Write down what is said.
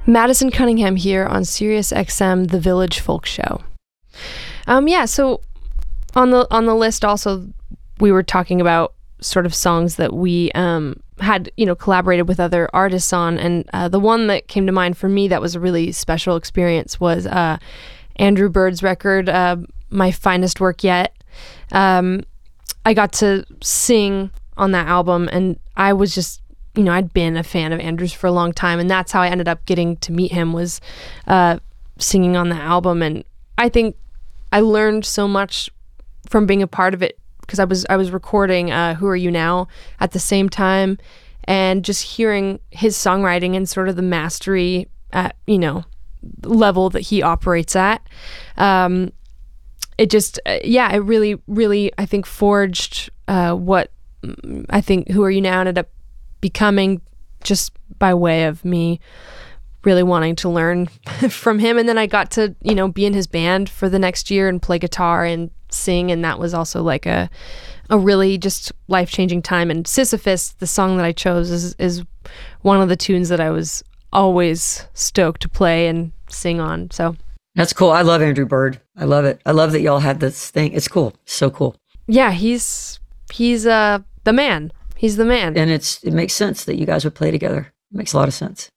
Madison Cunningham here on Sirius XM, The Village Folk Show. So on the list also, we were talking about sort of songs that we had, collaborated with other artists on, and the one that came to mind for me that was a really special experience was Andrew Bird's record, My Finest Work Yet. I got to sing on that album, and I was just, I'd been a fan of Andrew's for a long time, and that's how I ended up getting to meet him, was singing on that album. And I think I learned so much from being a part of it, because I was recording Who Are You Now at the same time, and just hearing his songwriting and sort of the mastery at, level that he operates at. It just, it really, really, I think, forged what I think Who Are You Now ended up becoming, just by way of me really wanting to learn from him. And then I got to, be in his band for the next year and play guitar and sing, and that was also like a really just life-changing time. And Sisyphus, the song that I chose, is one of the tunes that I was always stoked to play and sing on. So that's cool. I love Andrew Bird. I love it. I love that y'all had this thing. It's cool. So cool. Yeah, he's the man. He's the man. And it makes sense that you guys would play together. It makes a lot of sense.